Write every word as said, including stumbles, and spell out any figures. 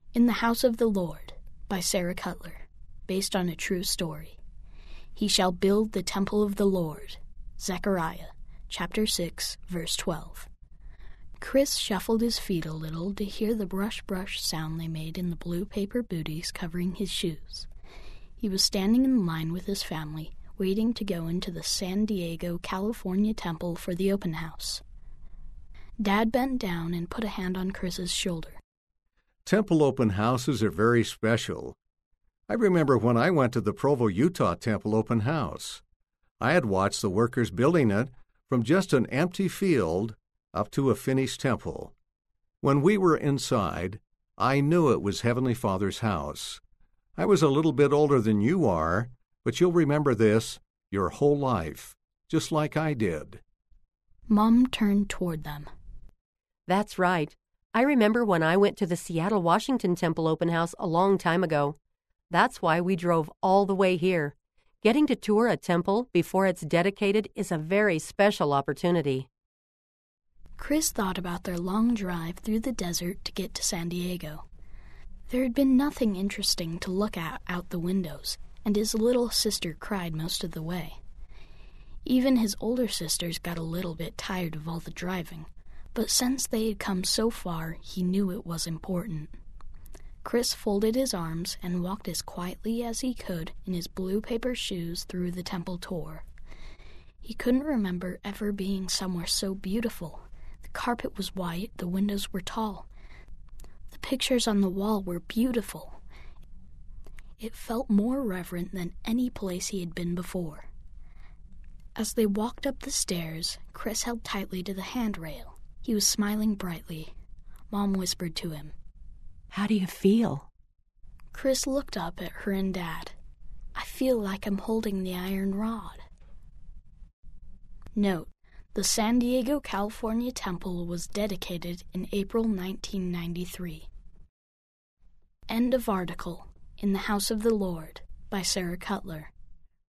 In the House of the Lord by Sarah Cutler, based on a true story. He shall build the temple of the Lord. Zechariah, chapter six, verse twelve. Chris shuffled his feet a little to hear the brush-brush sound they made in the blue paper booties covering his shoes. He was standing in line with his family, waiting to go into the San Diego, California temple for the open house. Dad bent down and put a hand on Chris's shoulder. Temple open houses are very special. I remember when I went to the Provo, Utah temple open house. I had watched the workers building it from just an empty field up to a finished temple. When we were inside, I knew it was Heavenly Father's house. I was a little bit older than you are, but you'll remember this your whole life, just like I did. Mom turned toward them. That's right. I remember when I went to the Seattle, Washington temple open house a long time ago. That's why we drove all the way here. Getting to tour a temple before it's dedicated is a very special opportunity. Chris thought about their long drive through the desert to get to San Diego. There had been nothing interesting to look at out the windows, and his little sister cried most of the way. Even his older sisters got a little bit tired of all the driving, but since they had come so far, he knew it was important. Chris folded his arms and walked as quietly as he could in his blue paper shoes through the temple tour. He couldn't remember ever being somewhere so beautiful. The carpet was white, the windows were tall. The pictures on the wall were beautiful. It felt more reverent than any place he had been before. As they walked up the stairs, Chris held tightly to the handrail. He was smiling brightly. Mom whispered to him, "How do you feel?" Chris looked up at her and Dad. "I feel like I'm holding the iron rod." Note: the San Diego, California temple was dedicated in April nineteen ninety-three. End of article. In the House of the Lord by Sarah Cutler.